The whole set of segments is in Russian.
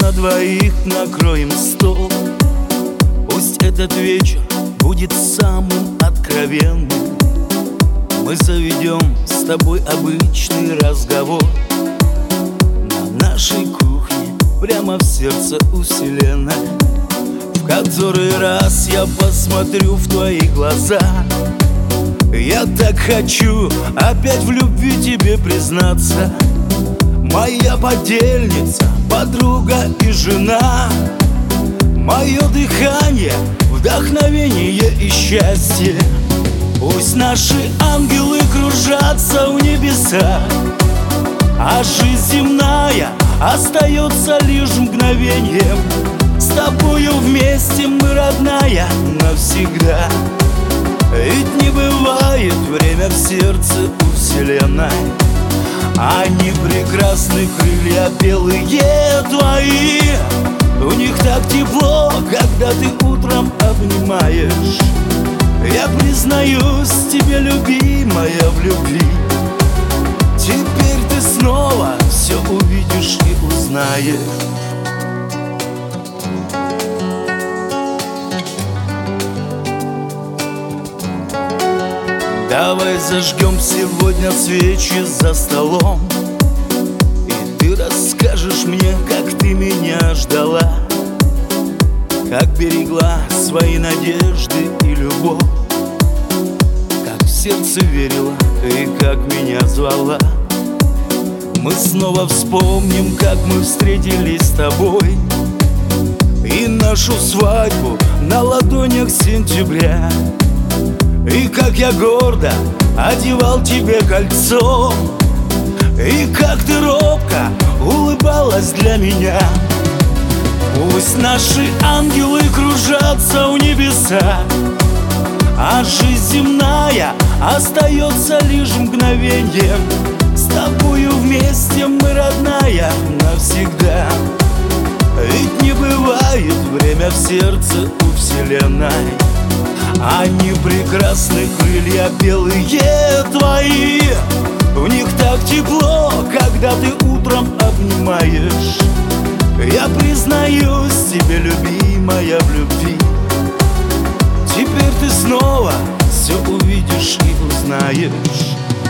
на двоих накроем стол. Пусть этот вечер будет самым откровенным. Мы заведем с тобой обычный разговор на нашей кухне, прямо в сердце у вселенной. В который раз я посмотрю в твои глаза. Я так хочу опять в любви тебе признаться. Моя подельница, подруга и жена, мое дыхание, вдохновение и счастье. Пусть наши ангелы кружатся в небесах, а жизнь земная остается лишь мгновением. С тобою вместе мы, родная, навсегда. Ведь не бывает время в сердце у вселенной. Они прекрасны, крылья белые твои. У них так тепло, когда ты утром обнимаешь. Я признаюсь тебе, любимая, в любви. Теперь ты снова все увидишь и узнаешь. Давай зажгем сегодня свечи за столом, и ты расскажешь мне, как ты меня ждала, как берегла свои надежды и любовь, как в сердце верила и как меня звала. Мы снова вспомним, как мы встретились с тобой, и нашу свадьбу на ладонях сентября. И как я гордо одевал тебе кольцо, и как ты робко улыбалась для меня. Пусть наши ангелы кружатся в небесах, а жизнь земная остается лишь мгновением. С тобою вместе мы, родная, навсегда. Ведь не бывает время в сердце у вселенной. Они прекрасны, крылья белые твои. В них так тепло, когда ты утром обнимаешь. Я признаюсь тебе, любимая, в любви. Теперь ты снова все увидишь и узнаешь.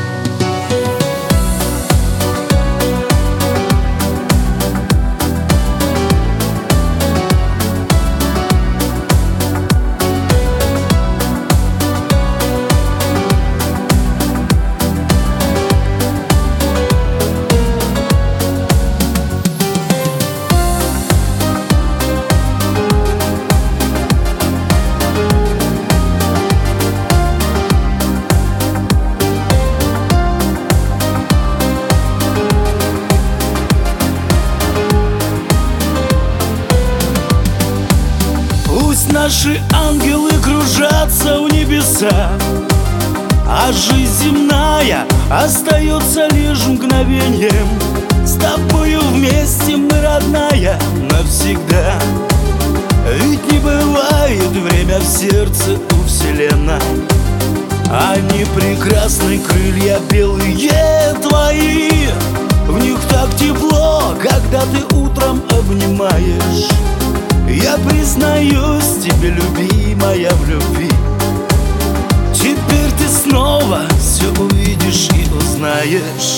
Наши ангелы кружатся в небесах, а жизнь земная остается лишь мгновением. С тобою вместе мы, родная, навсегда. Ведь не бывает время в сердце у вселенной. Они прекрасны, крылья белые твои. В них так тепло, когда ты утром обнимаешь. Я признаюсь тебе, любимая, в любви. Теперь ты снова все увидишь и узнаешь.